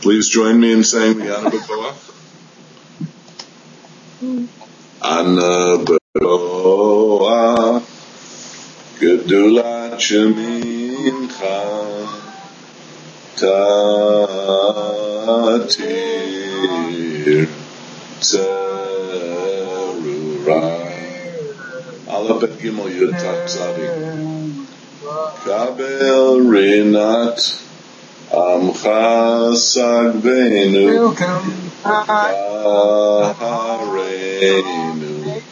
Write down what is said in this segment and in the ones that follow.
Please join me in saying the Ana B'Koach. Ana B'Koach Gedulat Shemincha Tatir Tzerurai Aleph Bet Gimel Yud Tav Tzadik Kabel Rinat Amcha Sagvenu Kahareinu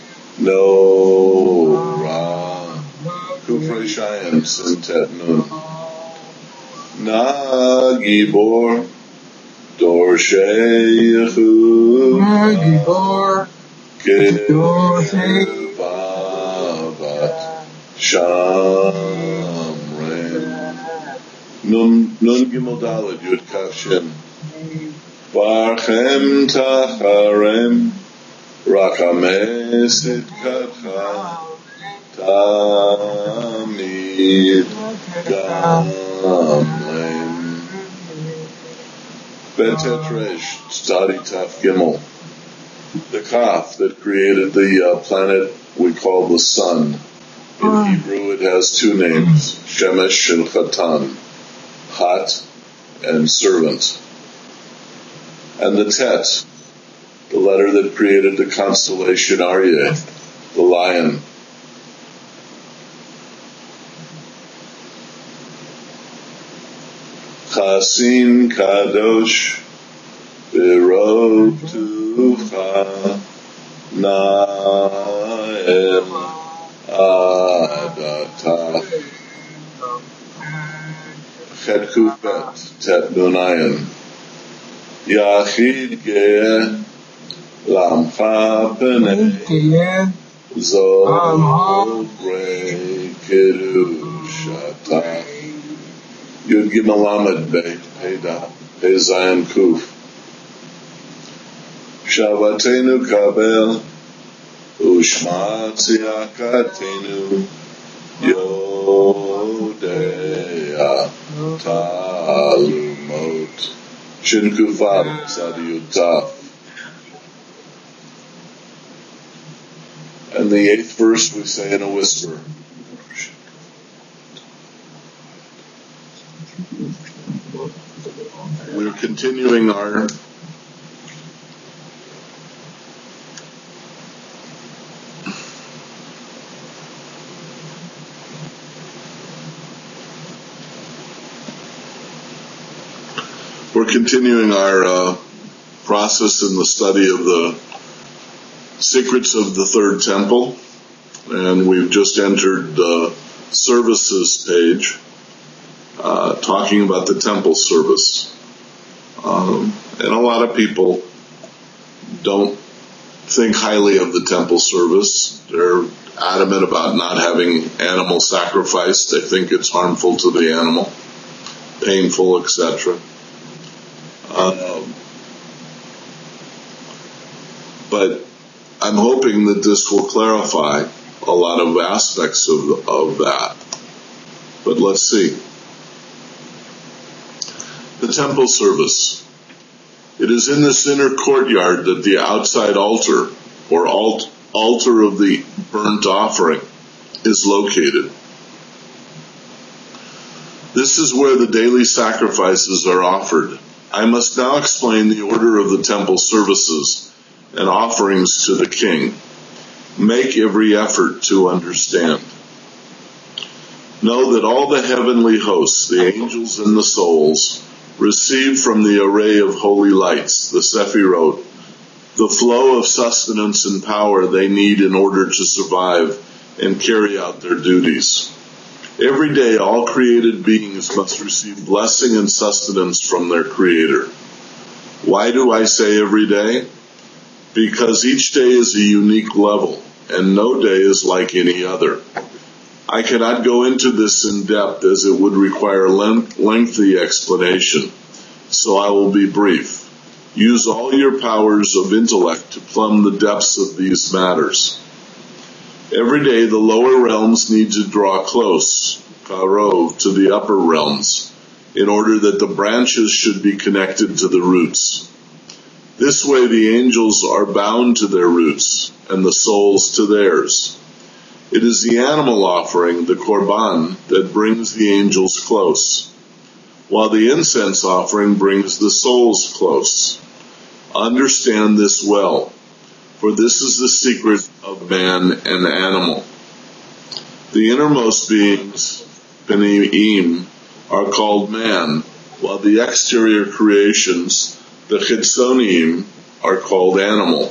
Nora Kufrei Shayim Sintet Nun Na Gibor Dor Sheikhu Kevavat Shamrem Nun Gimel Daled Yud Kaf Shin Barchem Tacharem Rachameh Sidkatcha Tamid Gamlem Betet Resh Tzadi Taf Gimel. The Kaf that created the planet we call the sun. In Hebrew it has two names, Shemesh and Chatan, hot and servant. And the Tet, the letter that created the constellation Aryeh, the lion. Chasim Kadosh V'rov Tucha Na'el Adatach Chet Kufet Tet Nunayan Yachid Ge'eh Lamcha P'nei Zovrei Kedushatach Yud Gimel Lamed Beit Pei Zayin Kuf Shavatenu Kabel Ushma Tziakatenu Yodea Talumot Shin Kufar Tzadiyutaf. And the 8th verse we say in a whisper. We're continuing our process in the study of the secrets of the third temple, and we've just entered the services page, talking about the temple service. And a lot of people don't think highly of the temple service. They're adamant about not having animal sacrifice. They think it's harmful to the animal, painful, etc. But I'm hoping that this will clarify a lot of aspects of that. But let's see. The temple service. It is in this inner courtyard that the outside altar, or altar of the burnt offering, is located. This is where the daily sacrifices are offered. I must now explain the order of the temple services and offerings to the king. Make every effort to understand. Know that all the heavenly hosts, the angels and the souls, receive from the array of holy lights, the Sephirot, the flow of sustenance and power they need in order to survive and carry out their duties. Every day, all created beings must receive blessing and sustenance from their Creator. Why do I say every day? Because each day is a unique level, and no day is like any other. I cannot go into this in depth as it would require lengthy explanation, so I will be brief. Use all your powers of intellect to plumb the depths of these matters. Every day the lower realms need to draw close, karov, to the upper realms, in order that the branches should be connected to the roots. This way the angels are bound to their roots, and the souls to theirs. It is the animal offering, the korban, that brings the angels close, while the incense offering brings the souls close. Understand this well, for this is the secret of man and animal. The innermost beings, Peniim, are called man, while the exterior creations, the Chitzonim, are called animal.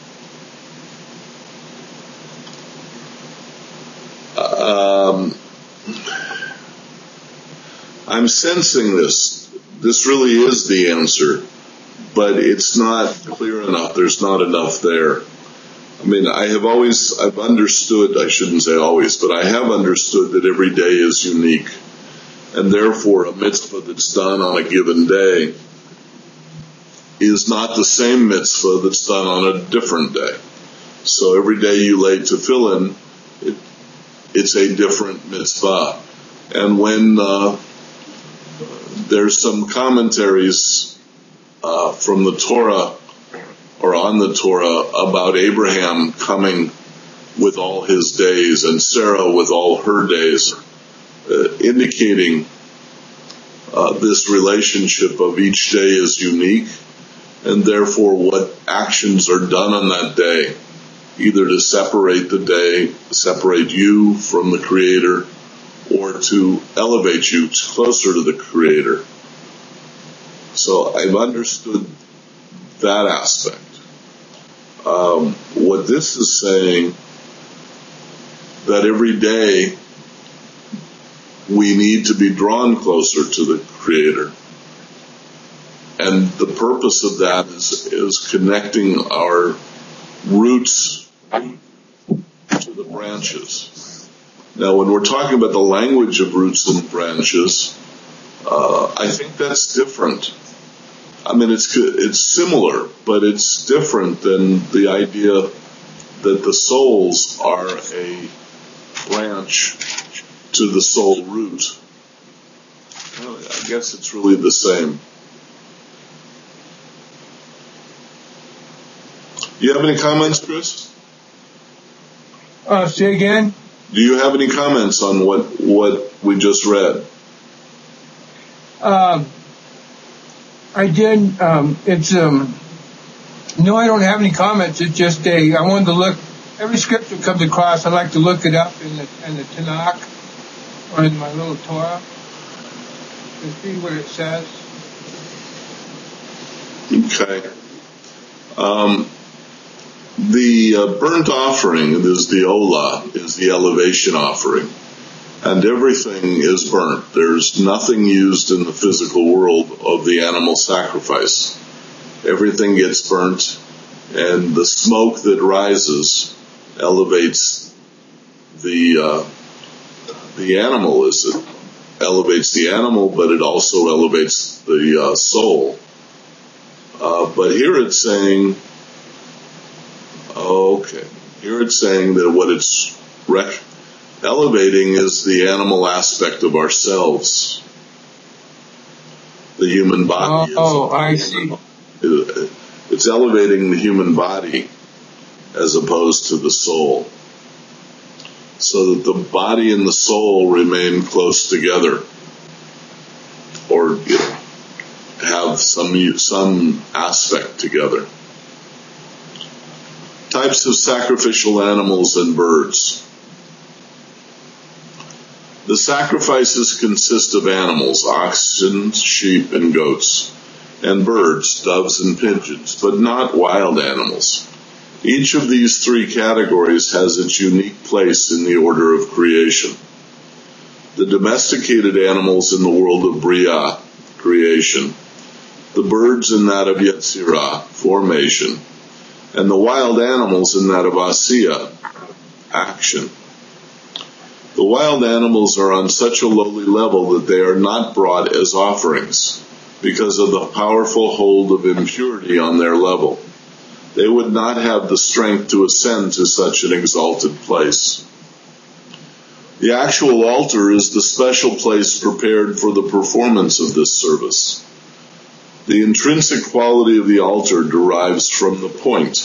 I'm sensing this. This really is the answer, but it's not clear enough. There's not enough there. I mean, I've understood, I shouldn't say always, but I have understood that every day is unique. And therefore, a mitzvah that's done on a given day is not the same mitzvah that's done on a different day. So every day you lay tefillin, it's a different mitzvah. And when there's some commentaries from the Torah or on the Torah about Abraham coming with all his days and Sarah with all her days, indicating this relationship of each day is unique, and therefore what actions are done on that day, either to separate the day, separate you from the Creator, or to elevate you closer to the Creator. So I've understood that aspect. What this is saying, that every day we need to be drawn closer to the Creator. And the purpose of that is connecting our roots to the branches. Now, when we're talking about the language of roots and branches, I think that's different. I mean, it's similar, but it's different than the idea that the souls are a branch to the soul root. Well, I guess it's really the same. Do you have any comments, Chris? Say again? Do you have any comments on what we just read? I did. No, I don't have any comments. It's just I wanted to look. Every scripture comes across, I like to look it up in the Tanakh or in my little Torah to see what it says. Okay. The burnt offering is the olah, is the elevation offering. And everything is burnt. There's nothing used in the physical world of the animal sacrifice. Everything gets burnt, and the smoke that rises elevates the animal. It elevates the animal, but it also elevates the soul. But here it's saying, that what it's elevating is the animal aspect of ourselves. The human body. I see. It's elevating the human body as opposed to the soul, so that the body and the soul remain close together, or have some aspect together. Types of sacrificial animals and birds. The sacrifices consist of animals, oxen, sheep, and goats, and birds, doves and pigeons, but not wild animals. Each of these three categories has its unique place in the order of creation. The domesticated animals in the world of Bria, creation, the birds in that of Yetzirah, formation, and the wild animals in that of Asiya, action. The wild animals are on such a lowly level that they are not brought as offerings because of the powerful hold of impurity on their level. They would not have the strength to ascend to such an exalted place. The actual altar is the special place prepared for the performance of this service. The intrinsic quality of the altar derives from the point.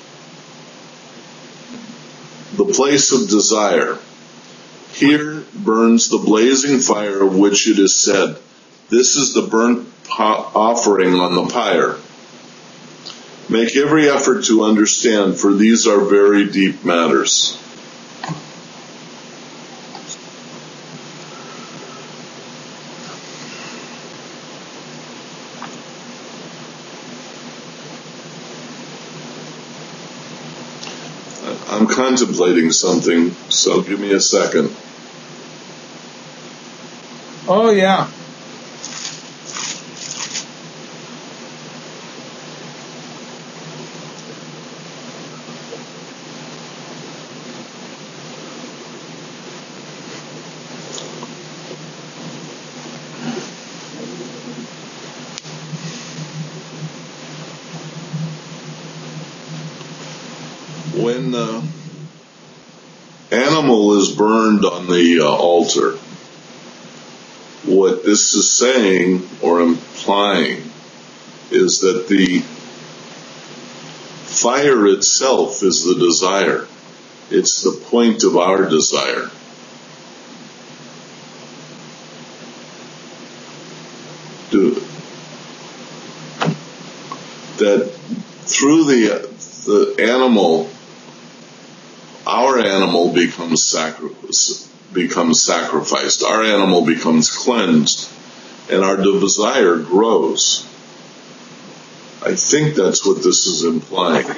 The place of desire. Here burns the blazing fire of which it is said, "This is the burnt offering on the pyre." Make every effort to understand, for these are very deep matters. I'm contemplating something, so give me a second. Oh, yeah. When the animal is burned on the altar, what this is saying or implying is that the fire itself is the desire. It's the point of our desire. That through the animal, our animal becomes sacrificed. Our animal becomes cleansed, and our desire grows. I think that's what this is implying.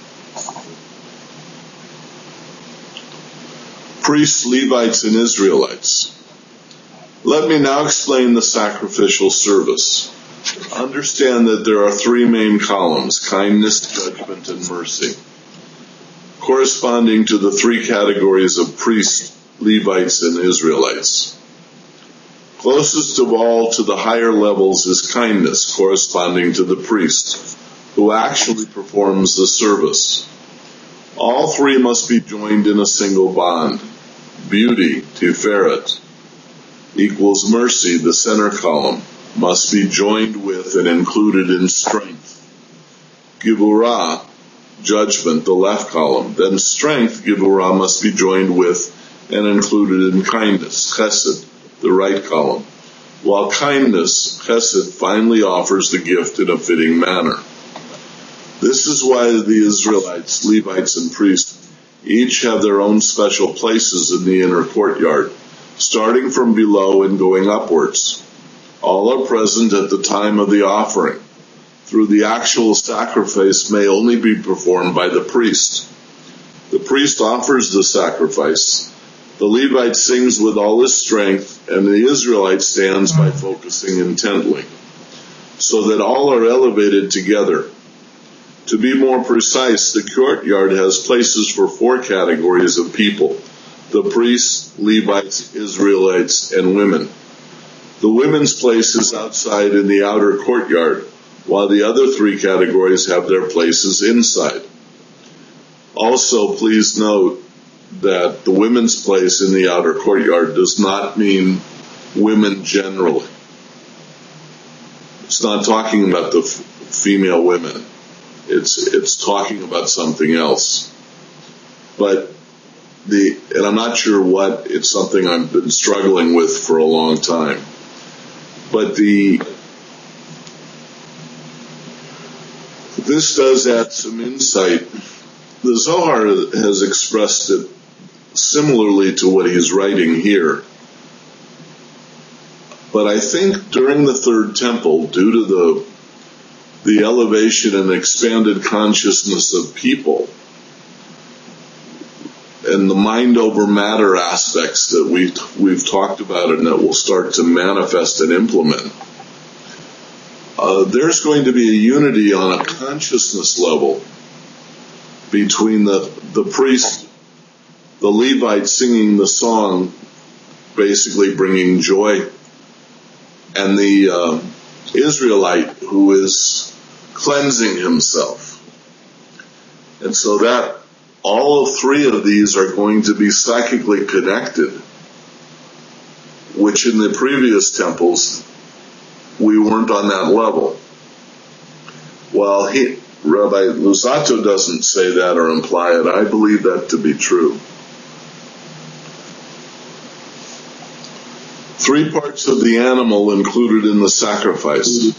Priests, Levites, and Israelites. Let me now explain the sacrificial service. Understand that there are three main columns: kindness, judgment, and mercy, corresponding to the three categories of priests, Levites, and Israelites. Closest of all to the higher levels is kindness, corresponding to the priest, who actually performs the service. All three must be joined in a single bond. Beauty, Tiferet, equals mercy, the center column, must be joined with and included in strength. Gevurah, judgment, the left column. Then strength, Gevurah, must be joined with and included in kindness, Chesed, the right column. While kindness, Chesed, finally offers the gift in a fitting manner. This is why the Israelites, Levites, and priests each have their own special places in the inner courtyard, starting from below and going upwards. All are present at the time of the offering. Through the actual sacrifice may only be performed by the priest. The priest offers the sacrifice. The Levite sings with all his strength, and the Israelite stands by focusing intently, so that all are elevated together. To be more precise, the courtyard has places for four categories of people: the priests, Levites, Israelites, and women. The women's place is outside in the outer courtyard, while the other three categories have their places inside. Also, please note that the women's place in the outer courtyard does not mean women generally. It's not talking about the female women. It's talking about something else. But and I'm not sure what, it's something I've been struggling with for a long time. But this does add some insight. The Zohar has expressed it similarly to what he's writing here. But I think during the Third Temple, due to the elevation and expanded consciousness of people, and the mind over matter aspects that we've talked about and that will start to manifest and implement, there's going to be a unity on a consciousness level between the priest, the Levite singing the song, basically bringing joy, and the Israelite who is cleansing himself. And so that all three of these are going to be psychically connected which in the previous temples, we weren't on that level. While Rabbi Luzzatto doesn't say that or imply it, I believe that to be true. 3 parts of the animal included in the sacrifice.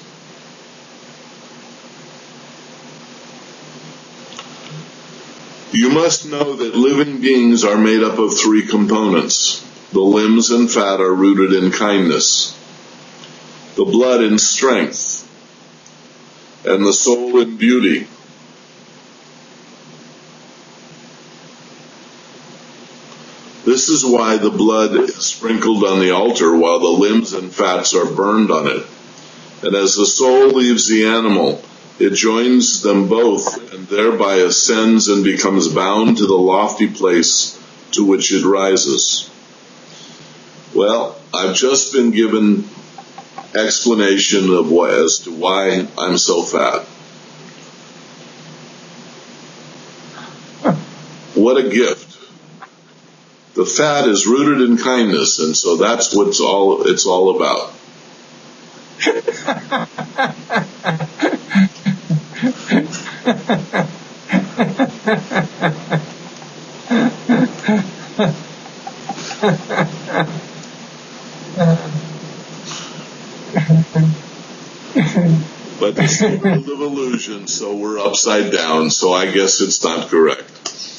You must know that living beings are made up of 3 components. The limbs and fat are rooted in kindness, the blood in strength, and the soul in beauty. This is why the blood is sprinkled on the altar while the limbs and fats are burned on it. And as the soul leaves the animal, it joins them both and thereby ascends and becomes bound to the lofty place to which it rises. Well, I've just been given explanation as to why I'm so fat. What a gift. The fat is rooted in kindness, and so that's what it's all about. But it's a world of illusion, so we're upside down, so I guess it's not correct.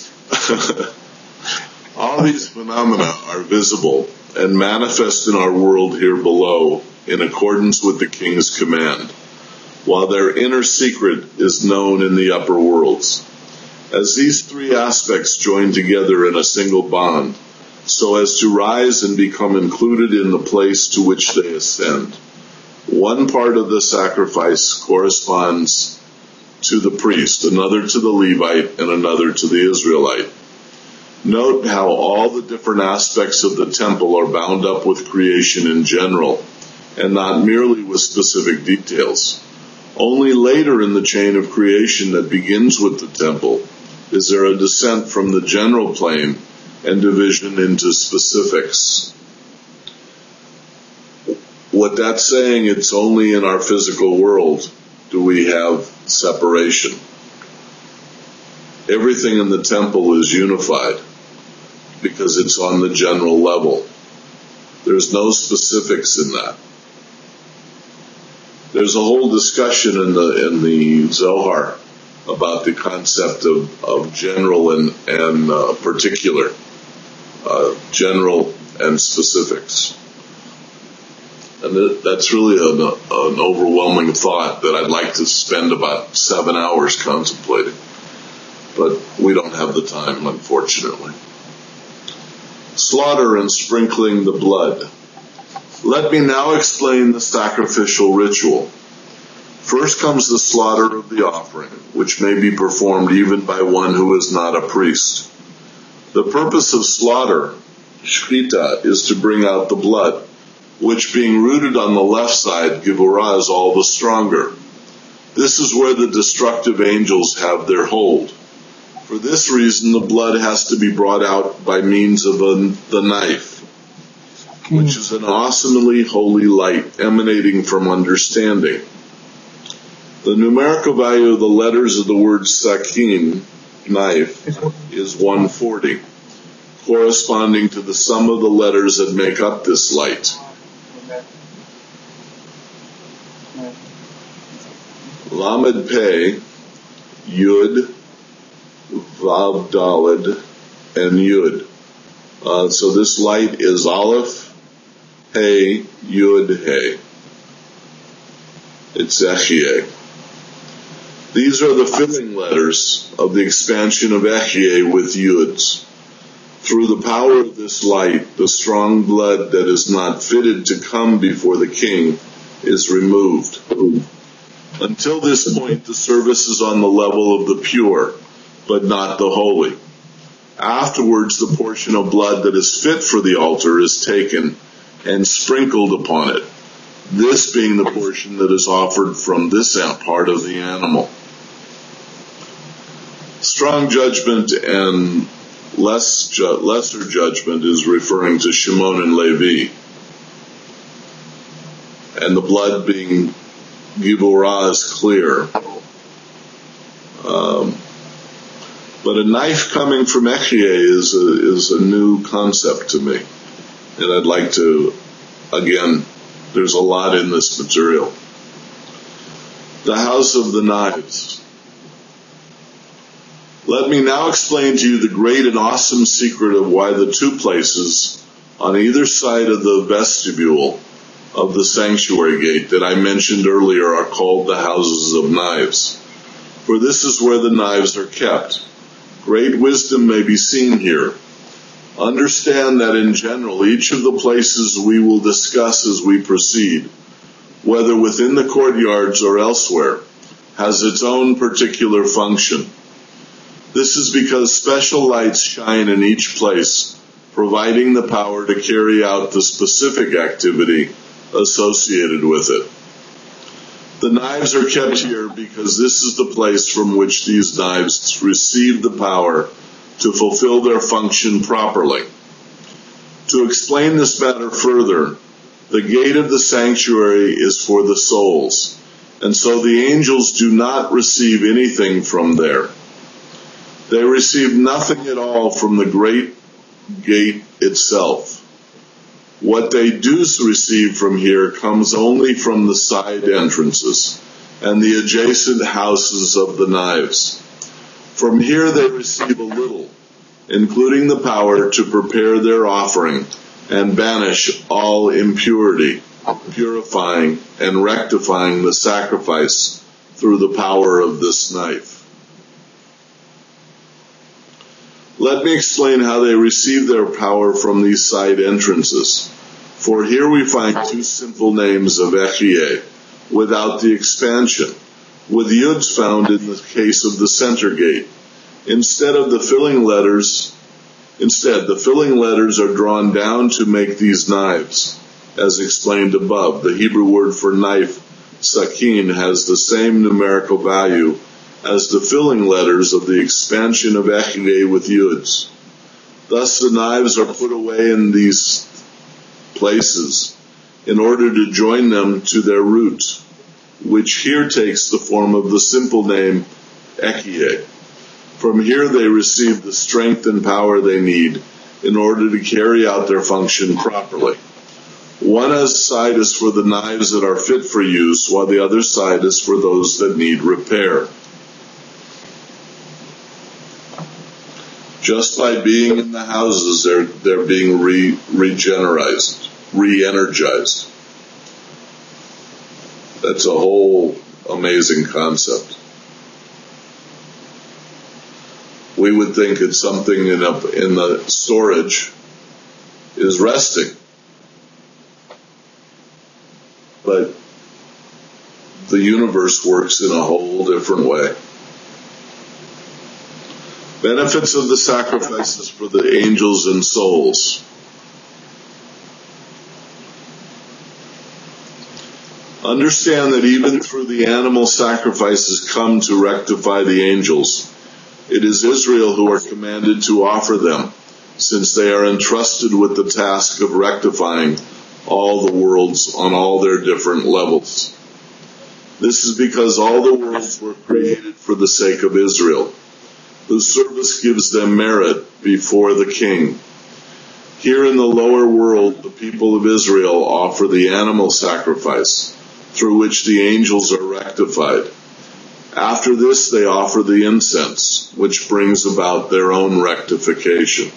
All these phenomena are visible and manifest in our world here below in accordance with the King's command, while their inner secret is known in the upper worlds. As these 3 aspects join together in a single bond, so as to rise and become included in the place to which they ascend. One part of the sacrifice corresponds to the priest, another to the Levite, and another to the Israelite. Note how all the different aspects of the temple are bound up with creation in general, and not merely with specific details. Only later in the chain of creation that begins with the temple is there a descent from the general plane and division into specifics. What that's saying, it's only in our physical world do we have separation. Everything in the temple is unified because it's on the general level. There's no specifics in that. There's a whole discussion in the Zohar about the concept of general and particular, general and specifics. And that's really an overwhelming thought that I'd like to spend about 7 hours contemplating. But we don't have the time, unfortunately. Slaughter and sprinkling the blood. Let me now explain the sacrificial ritual. First comes the slaughter of the offering, which may be performed even by one who is not a priest. The purpose of slaughter, shchita, is to bring out the blood, which being rooted on the left side, Gevurah, is all the stronger. This is where the destructive angels have their hold. For this reason, the blood has to be brought out by means of the knife, which is an awesomely holy light emanating from understanding. The numerical value of the letters of the word sakin, knife, is 140, corresponding to the sum of the letters that make up this light. Lamed Pei, Yud, Vav Daled, and Yud. So this light is Aleph, Hey, Yud, Hey. It's Ehyeh. These are the filling letters of the expansion of Ehyeh with Yuds. Through the power of this light, the strong blood that is not fitted to come before the king is removed. Until this point, the service is on the level of the pure, but not the holy. Afterwards, the portion of blood that is fit for the altar is taken and sprinkled upon it, this being the portion that is offered from this part of the animal. Strong judgment and lesser judgment is referring to Shimon and Levi. and the blood being Giborah is clear. But a knife coming from Echye is a new concept to me. And I'd like to, again, there's a lot in this material. The House of the Knives. Let me now explain to you the great and awesome secret of why the two places on either side of the vestibule of the sanctuary gate that I mentioned earlier are called the Houses of Knives. For this is where the knives are kept. Great wisdom may be seen here. Understand that in general, each of the places we will discuss as we proceed, whether within the courtyards or elsewhere, has its own particular function. This is because special lights shine in each place, providing the power to carry out the specific activity associated with it. The knives are kept here because this is the place from which these knives receive the power to fulfill their function properly. To explain this matter further, the gate of the sanctuary is for the souls, and so the angels do not receive anything from there. They receive nothing at all from the great gate itself. What they do receive from here comes only from the side entrances and the adjacent houses of the knives. From here they receive a little, including the power to prepare their offering and banish all impurity, purifying and rectifying the sacrifice through the power of this knife. Let me explain how they receive their power from these side entrances. For here we find two simple names of Echye, without the expansion, with yuds found in the case of the center gate. Instead, the filling letters are drawn down to make these knives. As explained above, the Hebrew word for knife, sakin, has the same numerical value as the filling letters of the expansion of Echye with yuds. Thus the knives are put away in these places in order to join them to their root, which here takes the form of the simple name Echye. From here they receive the strength and power they need in order to carry out their function properly. One side is for the knives that are fit for use, while the other side is for those that need repair. Just by being in the houses, they're being re-energized. That's a whole amazing concept. We would think it's something in the storage is resting. But the universe works in a whole different way. Benefits of the sacrifices for the angels and souls. Understand that even through the animal sacrifices come to rectify the angels, it is Israel who are commanded to offer them, since they are entrusted with the task of rectifying all the worlds on all their different levels. This is because all the worlds were created for the sake of Israel, whose service gives them merit before the king. Here in the lower world, the people of Israel offer the animal sacrifice, through which the angels are rectified. After this, they offer the incense, which brings about their own rectification.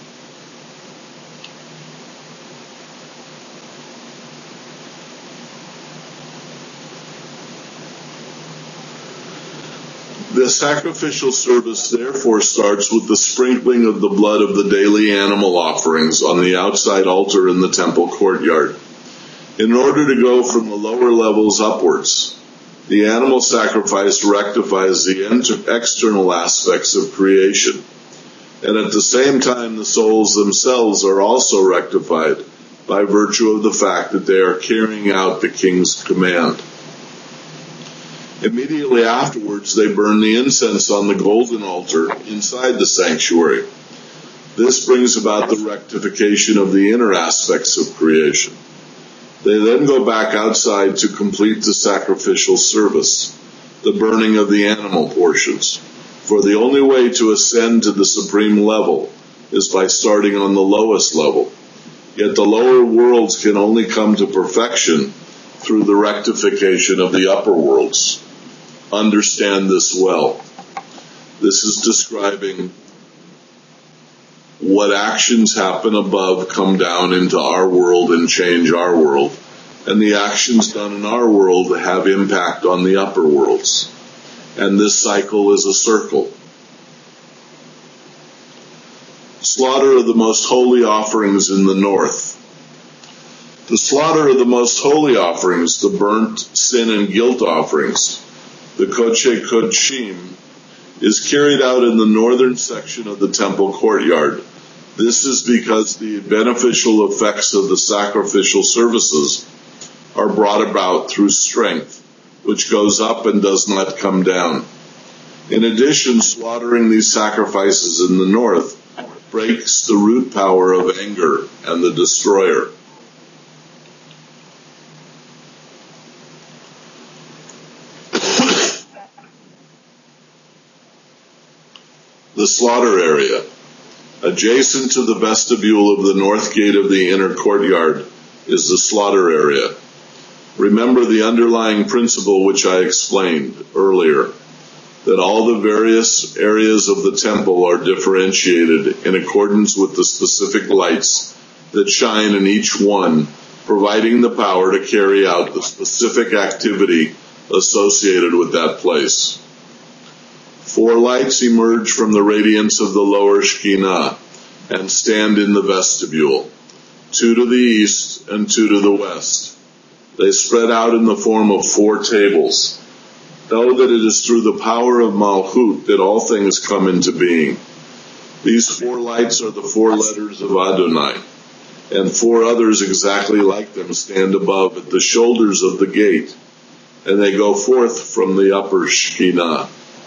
The sacrificial service therefore starts with the sprinkling of the blood of the daily animal offerings on the outside altar in the temple courtyard. In order to go from the lower levels upwards, the animal sacrifice rectifies the external aspects of creation, and at the same time the souls themselves are also rectified by virtue of the fact that they are carrying out the king's command. Immediately afterwards, they burn the incense on the golden altar inside the sanctuary. This brings about the rectification of the inner aspects of creation. They then go back outside to complete the sacrificial service, the burning of the animal portions. For the only way to ascend to the supreme level is by starting on the lowest level. Yet the lower worlds can only come to perfection through the rectification of the upper worlds. Understand this well. This is describing what actions happen above come down into our world and change our world. And the actions done in our world have impact on the upper worlds. And this cycle is a circle. Slaughter of the most holy offerings in the north. The slaughter of the most holy offerings, the burnt, sin, and guilt offerings, the Kodesh Kodeshim, is carried out in the northern section of the temple courtyard. This is because the beneficial effects of the sacrificial services are brought about through strength, which goes up and does not come down. In addition, slaughtering these sacrifices in the north breaks the root power of anger and the destroyer. The slaughter area. Adjacent to the vestibule of the north gate of the inner courtyard is the slaughter area. Remember the underlying principle which I explained earlier, that all the various areas of the temple are differentiated in accordance with the specific lights that shine in each one, providing the power to carry out the specific activity associated with that place. 4 lights emerge from the radiance of the lower Shekhinah and stand in the vestibule, 2 to the east and 2 to the west. They spread out in the form of 4 tables. Know that it is through the power of Malchut that all things come into being. These 4 lights are the 4 letters of Adonai, and 4 others exactly like them stand above at the shoulders of the gate, and they go forth from the upper Shekhinah.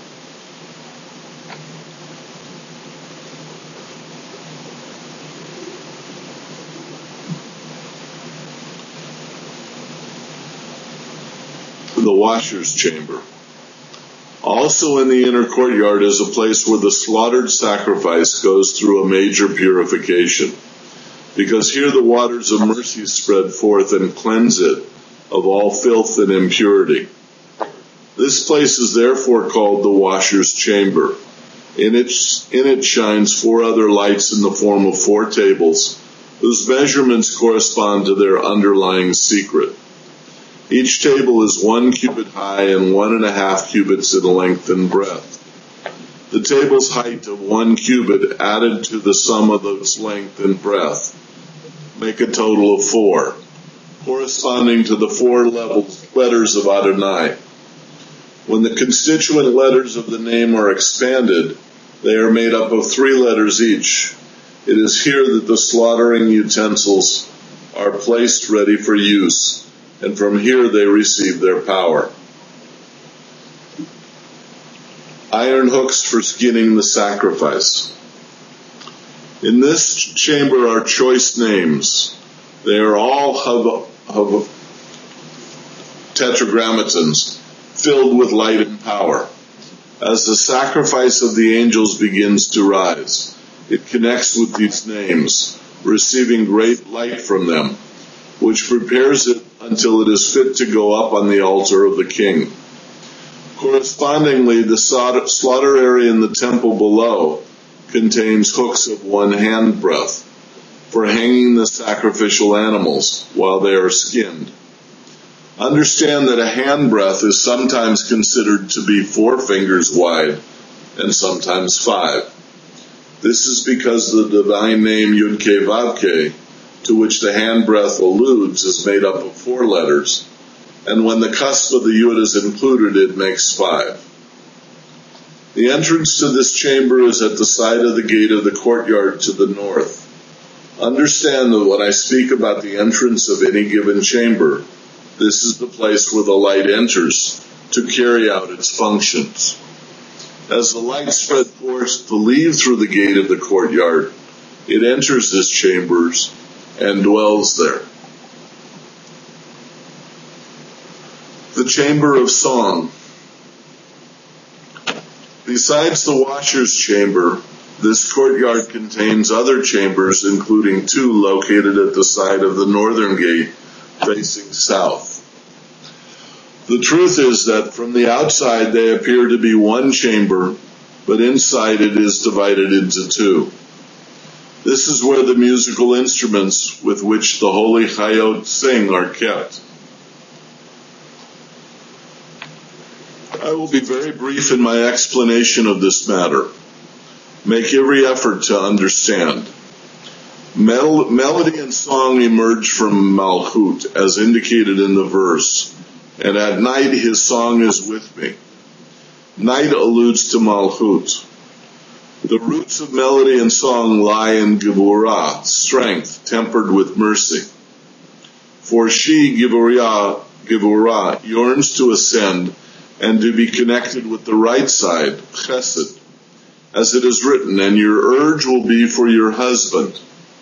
The washer's chamber. Also in the inner courtyard is a place where the slaughtered sacrifice goes through a major purification, because here the waters of mercy spread forth and cleanse it of all filth and impurity. This place is therefore called the washer's chamber. In it shines 4 other lights in the form of 4 tables, whose measurements correspond to their underlying secret. Each table is 1 cubit high and 1.5 cubits in length and breadth. The table's height of 1 cubit added to the sum of its length and breadth make a total of 4, corresponding to the 4 letters of Adonai. When the constituent letters of the name are expanded, they are made up of 3 letters each. It is here that the slaughtering utensils are placed ready for use, and from here they receive their power. Iron hooks for skinning the sacrifice. In this chamber are choice names. They are all tetragrammatons, filled with light and power. As the sacrifice of the angels begins to rise, it connects with these names, receiving great light from them, which prepares it until it is fit to go up on the altar of the king. Correspondingly, the slaughter area in the temple below contains hooks of 1 hand breadth for hanging the sacrificial animals while they are skinned. Understand that a hand breadth is sometimes considered to be 4 fingers wide and sometimes 5. This is because the divine name Yud-Keh-Vav-Keh, to which the hand breadth alludes, is made up of 4 letters, and when the cusp of the Yud is included, it makes 5. The entrance to this chamber is at the side of the gate of the courtyard to the north. Understand that when I speak about the entrance of any given chamber, this is the place where the light enters to carry out its functions. As the light spread forth to leave through the gate of the courtyard, it enters this chambers and dwells there. The chamber of song. Besides the washer's chamber, this courtyard contains other chambers, including two located at the side of the northern gate, facing south. The truth is that from the outside they appear to be one chamber, but inside it is divided into two. This is where the musical instruments with which the holy Chayot sing are kept. I will be very brief in my explanation of this matter. Make every effort to understand. Melody and song emerge from Malchut, as indicated in the verse, and at night his song is with me. Night alludes to Malchut. The roots of melody and song lie in Gevurah, strength tempered with mercy. For she, Gevurah, yearns to ascend and to be connected with the right side, Chesed, as it is written, and your urge will be for your husband.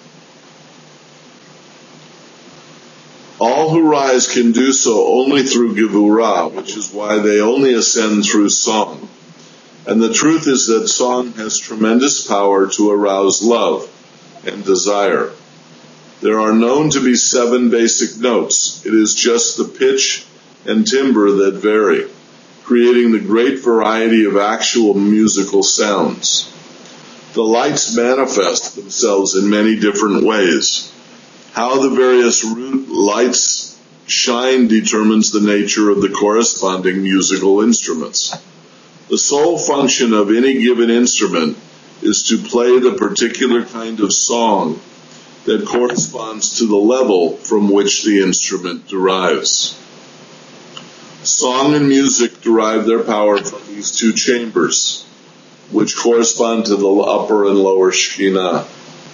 All who rise can do so only through Gevurah, which is why they only ascend through song. And the truth is that song has tremendous power to arouse love and desire. There are known to be 7 basic notes. It is just the pitch and timbre that vary, creating the great variety of actual musical sounds. The lights manifest themselves in many different ways. How the various root lights shine determines the nature of the corresponding musical instruments. The sole function of any given instrument is to play the particular kind of song that corresponds to the level from which the instrument derives. Song and music derive their power from these 2 chambers, which correspond to the upper and lower Shekhinah.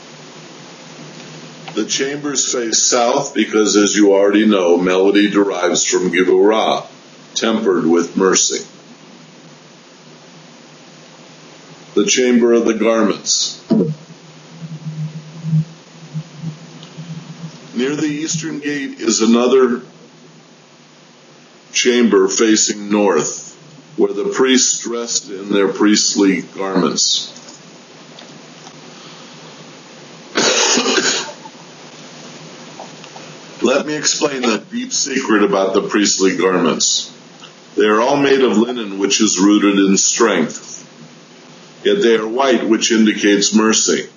The chambers face south because, as you already know, melody derives from Gevurah, tempered with mercy. The chamber of the garments. Near the eastern gate is another chamber facing north, where the priests dressed in their priestly garments. Let me explain the deep secret about the priestly garments. They are all made of linen, which is rooted in strength. Yet they are white, which indicates mercy.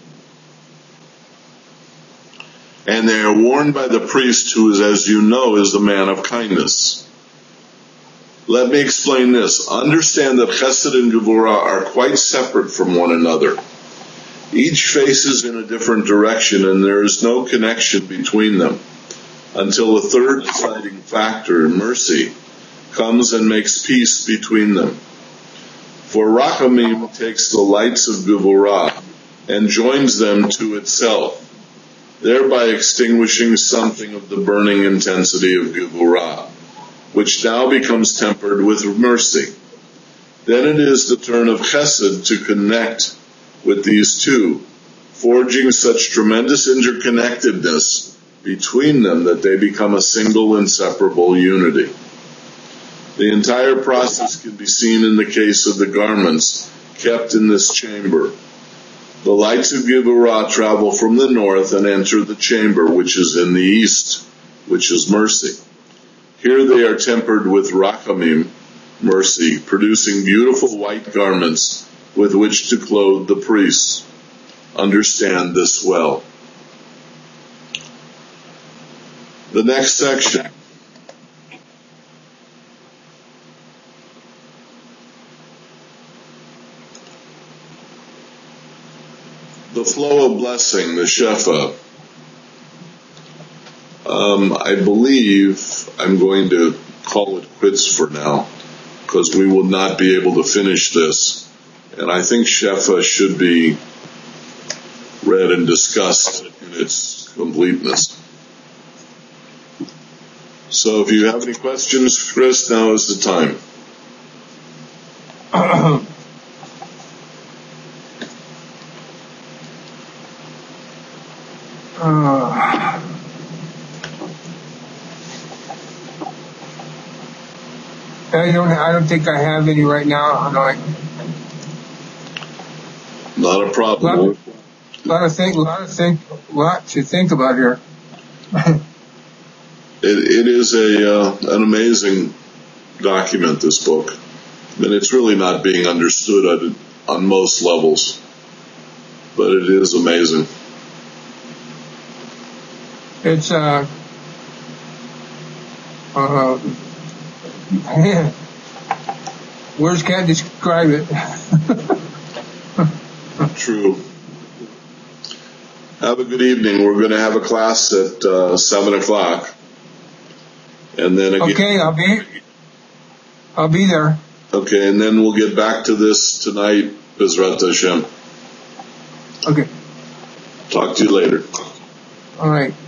And they are worn by the priest who is, as you know, is a man of kindness. Let me explain this. Understand that Chesed and Gevurah are quite separate from one another. Each faces in a different direction, and there is no connection between them until a third deciding factor, mercy, comes and makes peace between them. For Rachamim takes the lights of Gevurah and joins them to itself, thereby extinguishing something of the burning intensity of Gevurah, which now becomes tempered with mercy. Then it is the turn of Chesed to connect with these 2, forging such tremendous interconnectedness between them that they become a single inseparable unity. The entire process can be seen in the case of the garments kept in this chamber. The lights of Gevurah travel from the north and enter the chamber which is in the east, which is mercy. Here they are tempered with Rachamim, mercy, producing beautiful white garments with which to clothe the priests. Understand this well. The next section. The flow of blessing, the Shefa. I believe I'm going to call it quits for now, because we will not be able to finish this. And I think Shefa should be read and discussed in its completeness. So if you have any questions, Chris, now is the time. I don't think I have any right now. Not a problem. A lot to think about here. It is an amazing document, this book. I mean, it's really not being understood on most levels, but it is amazing. It's man, words can't describe it. True. Have a good evening. We're going to have a class at 7:00, and then again. Okay, I'll be there. Okay, and then we'll get back to this tonight, Bezrat Hashem. Okay. Talk to you later. All right.